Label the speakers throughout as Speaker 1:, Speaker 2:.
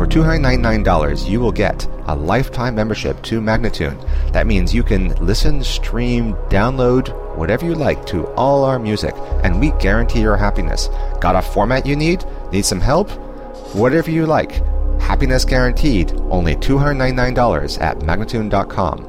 Speaker 1: For $299, you will get a lifetime membership to Magnatune. That means you can listen, stream, download, whatever you like to all our music, and we guarantee your happiness. Got a format you need? Need some help? Whatever you like. Happiness guaranteed. Only $299 at Magnatune.com.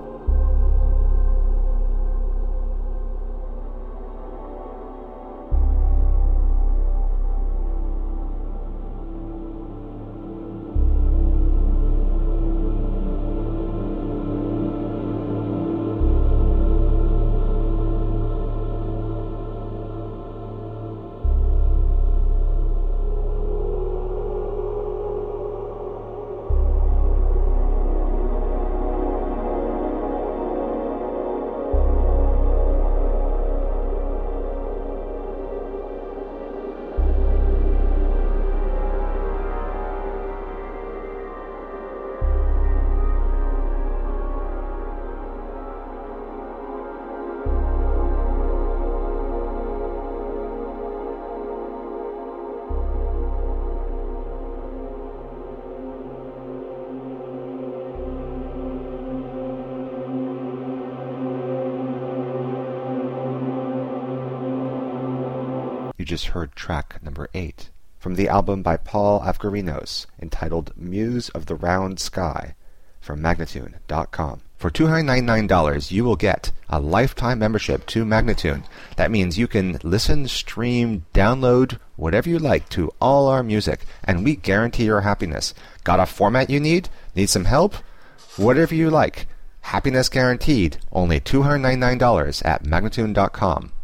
Speaker 1: You just heard track number 8 from the album by Paul Avgerinos entitled Muse of the Round Sky from Magnatune.com. For $299, you will get a lifetime membership to Magnatune. That means you can listen, stream, download, whatever you like to all our music, and we guarantee your happiness. Got a format you need? Need some help? Whatever you like. Happiness guaranteed. Only $299 at Magnatune.com.